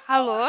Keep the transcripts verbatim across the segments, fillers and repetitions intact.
Alô?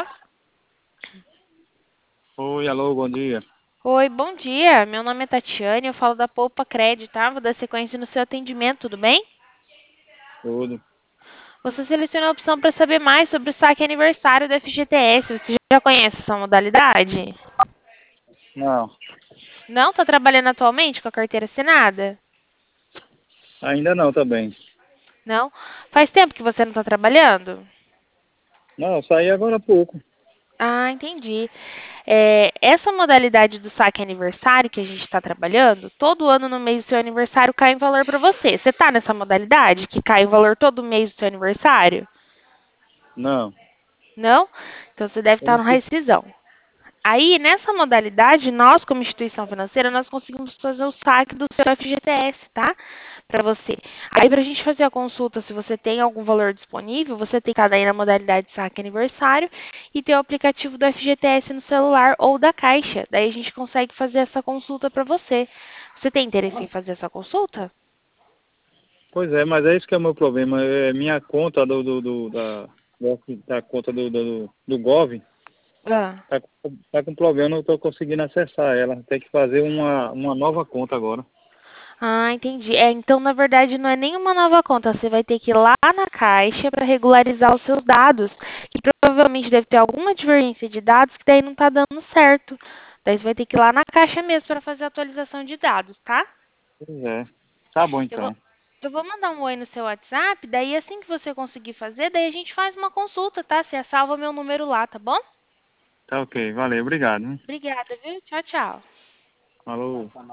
Oi, alô, bom dia. Oi, bom dia. Meu nome é Tatiane, eu falo da Poupa Cred, tá? Vou dar sequência no seu atendimento, tudo bem? Tudo. Você selecionou a opção para saber mais sobre o saque aniversário do F G T S. Você já conhece essa modalidade? Não, Não? Está trabalhando atualmente com a carteira assinada? ainda não também. Não? Faz tempo que você não está trabalhando? Não, saí agora há pouco. Ah, entendi. É, essa modalidade do saque aniversário que a gente está trabalhando, todo ano no mês do seu aniversário cai um valor para você. Você está nessa modalidade que cai o valor todo mês do seu aniversário? Não. Não? Então você deve Eu estar não no sei. rescisão. Aí, nessa modalidade, nós, como instituição financeira, nós conseguimos fazer o saque do seu F G T S, tá? Para você. Aí, para a gente fazer a consulta, se você tem algum valor disponível, você tem que estar aí na modalidade saque aniversário e ter o aplicativo do F G T S no celular ou da Caixa. Daí a gente consegue fazer essa consulta para você. Você tem interesse em fazer essa consulta? Pois é, mas é isso que é o meu problema. É minha conta do, do, do- da, da, da conta do, do, do Gov Ah. tá, com- tá com problema, eu não estou conseguindo acessar ela. Tem que fazer uma, uma nova conta agora. Ah, entendi. É, então, na verdade, não é nenhuma nova conta. Você vai ter que ir lá na Caixa para regularizar os seus dados, que provavelmente deve ter alguma divergência de dados que daí não está dando certo. Daí você vai ter que ir lá na Caixa mesmo para fazer a atualização de dados, tá? Pois é. Tá bom Eu vou, então. eu vou mandar um oi no seu WhatsApp, daí assim que você conseguir fazer, daí a gente faz uma consulta, tá? Você salva meu número lá, tá bom? Tá ok, valeu, obrigado. Hein? Obrigada, viu? Tchau, tchau. Falou.